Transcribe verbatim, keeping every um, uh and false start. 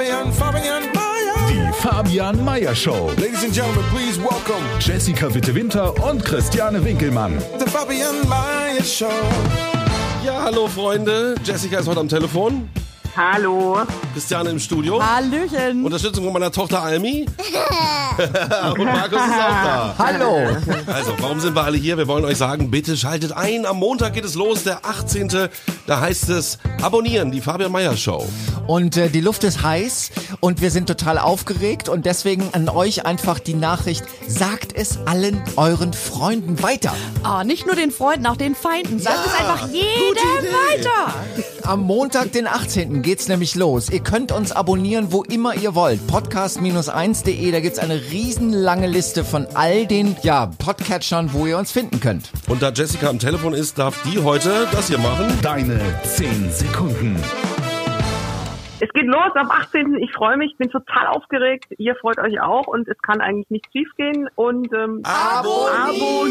Fabian, Fabian Meyer. Die Fabian Meyer Show. Ladies and Gentlemen, please welcome Jessica Witte-Winter und Christiane Winkelmann. The Fabian Meyer Show. Ja, hallo Freunde. Jessica ist heute am Telefon. Hallo. Christiane im Studio. Hallöchen. Unterstützung von meiner Tochter Almi. Und Markus ist auch da. Hallo. Also, warum sind wir alle hier? Wir wollen euch sagen, bitte schaltet ein. Am Montag geht es los, der achtzehnte Da heißt es abonnieren, die Fabian Meyer Show. Und äh, die Luft ist heiß und wir sind total aufgeregt und deswegen an euch einfach die Nachricht, sagt es allen euren Freunden weiter. Oh, nicht nur den Freunden, auch den Feinden. Sagt Ja, es einfach jedem weiter. Am Montag, den achtzehnten geht's nämlich los. Ihr könnt uns abonnieren, wo immer ihr wollt. podcast eins punkt de, da gibt's eine riesenlange Liste von all den ja, Podcatchern, wo ihr uns finden könnt. Und da Jessica am Telefon ist, darf die heute das hier machen. Deine zehn Sekunden. Es geht los am achtzehnten Ich freue mich, bin total aufgeregt. Ihr freut euch auch und es kann eigentlich nicht schief gehen. Und ähm, Abonnieren!